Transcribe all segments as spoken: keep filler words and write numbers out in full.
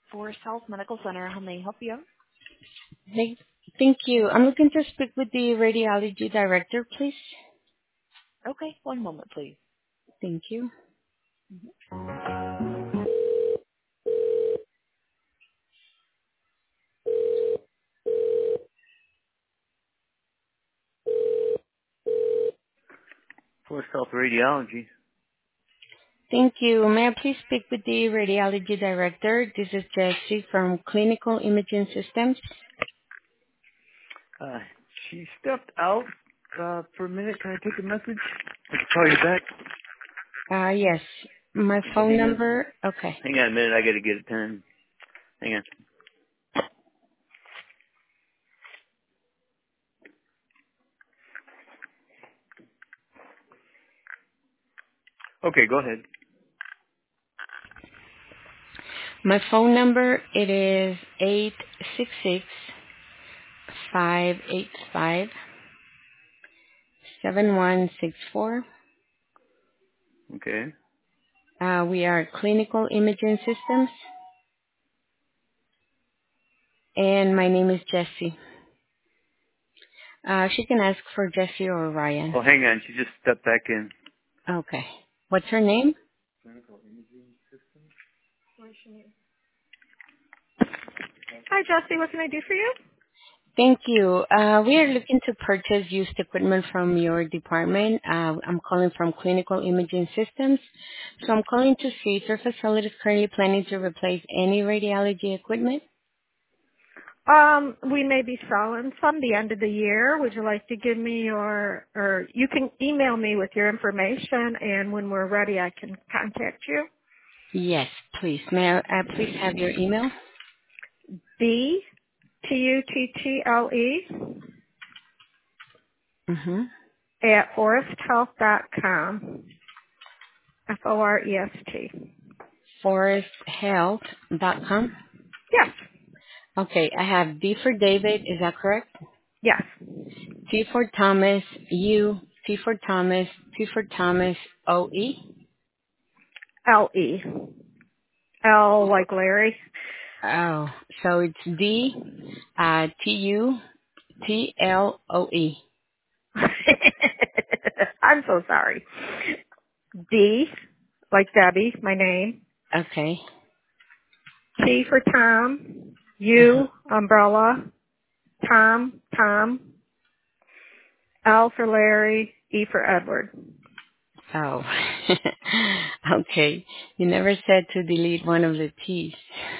Forest Health Medical Center. How may I help you? Thank thank you. I'm looking to speak with the radiology director, please. Okay, one moment, please. Thank you. Forest Health Radiology. Thank you. May I please speak with the radiology director? This is Jessie from Clinical Imaging Systems. Uh, she stepped out uh, for a minute. Can I take a message? I can call you back. Uh, yes. My Okay, phone hang on. number. Okay. Hang on a minute. I got to get a pen. Hang on. Okay, go ahead. My phone number, it is eight six six, five eight five, seven one six four. Okay. Uh, we are Clinical Imaging Systems, and my name is Jessie. Uh, she can ask for Jessie or Ryan. Oh, hang on. She just stepped back in. Okay. What's her name? Hi, Jesse. What can I do for you? Thank you. Uh, we are looking to purchase used equipment from your department. Uh, I'm calling from Clinical Imaging Systems. So I'm calling to see if your facility is currently planning to replace any radiology equipment. Um, we may be selling some the end of the year. Would you like to give me your, or you can email me with your information, and when we're ready, I can contact you. Yes, please. May I uh, please have your email? B T U T T L E Mm-hmm. at forest health dot com. F O R E S T. forest health dot com. Yes. Okay, I have D for David. Is that correct? Yes. T for Thomas, U, T for Thomas, T for Thomas, O E. L E. L like Larry. Oh, so it's D, uh, T U T L O E. I'm so sorry. D like Debbie, my name. Okay. T for Tom. Uh-huh. U, umbrella. Tom, Tom. L for Larry. E for Edward. Oh. Okay. You never said to delete one of the T's.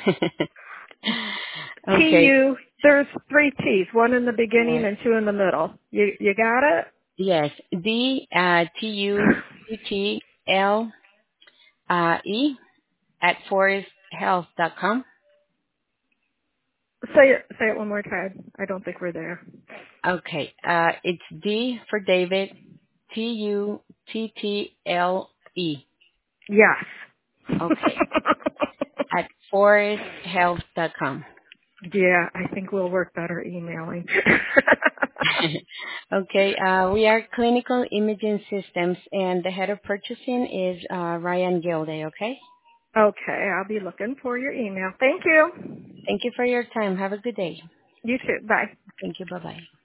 T Okay. U, there's three T's, one in the beginning Uh, and two in the middle. You you got it? yes. D, uh, T U T T L, uh, E at forest health dot com. Say it say it one more time. I don't think we're there. Okay. Uh, it's D for David, T U T T L E. Yes. Okay. At forest health dot com. Yeah, I think we'll work better emailing. Okay. Uh, we are Clinical Imaging Systems, and the head of purchasing is uh, Ryan Gilday. Okay. Okay, I'll be looking for your email. Thank you. Thank you for your time. Have a good day. You too. Bye. Thank you. Bye bye.